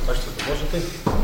Hæstvirtur forseti.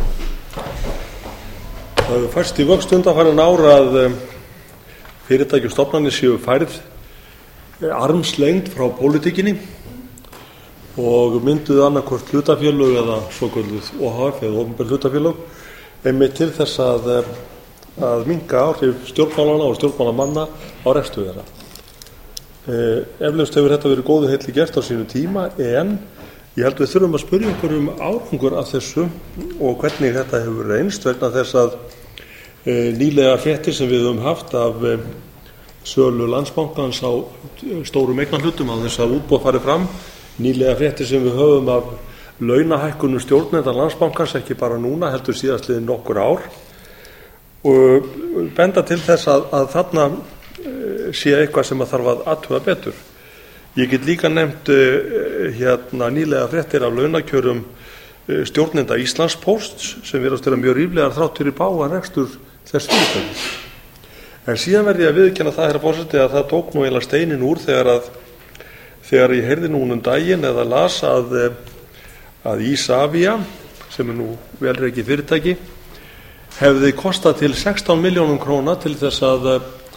Það hefur færst í vöxt undanfarin ár að fyrirtæki og stofnanir séu færð armslengd frá pólitíkinni og mynduðu annarkvort hlutafélög eða svokölluð OHF eða opinber hlutafélög einmitt til þess að minnka áhrif stjórnmálanna og stjórnmálamanna á rekstur þeirra. Eflaust hefur þetta verið góðu heilli gert á sínu tíma, en ég held við þurfum að spyrja okkur árangur af þessu og hvernig þetta hefur reynst, vegna þess að nýlega fréttir sem við höfum haft af sölu Landsbankans á stórum eignarhlutum á þess að útboð fari fram, nýlega fréttir sem við höfum af launahækkunum stjórnenda Landsbankans, ekki bara núna heldur síðastliðin nokkur ár, og benda til þess að þarna sé eitthvað sem að þarf að athuga betur. Ég get líka nefnt nýlega fréttir af launakjörum stjórnenda Íslandspósts sem virðast vera mjög ríflegar þrátt fyrir bágan rekstur þess fyrirtækis. En síðan verð ég að viðurkenna það, herra forseti, að það tók nú eiginlega steinin úr þegar ég heyrði nú daginn eða las að Isavia, sem nú velrekið fyrirtæki, hefði kostað til 16 milljónum króna til þess að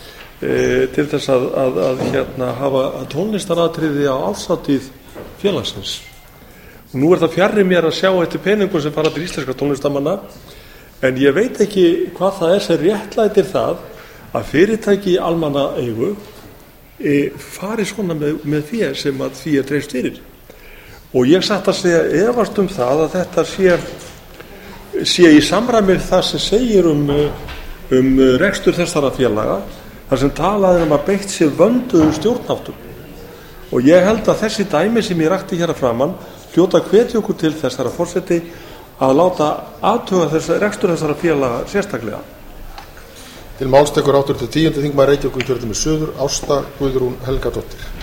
hafa tónlistaratriði á árshátíð félagsins. Og nú það fjarri mér að sjá eftir peningum sem fara til íslenskra tónlistamanna, en ég veit ekki hvað það sem réttlætir það að fyrirtæki í almannaeigu fari svona með því sem að því dreifst fyrir. Og ég satt að segja efast það að þetta sé í samræmi við það sem segir rekstur þessara félaga, þar sem talaði að beitt sér vönduðum stjórnháttum. Og ég held að þessi dæmi sem ég rakti hér að framan hljóta hvetja okkur til þess, herra forseti, að láta athuga rekstur þessara félaga sérstaklega. Til máls tekur 8. 10. þingmaður Reykjavíkurkjördæmis suður, Ásta Guðrún Helgadóttir.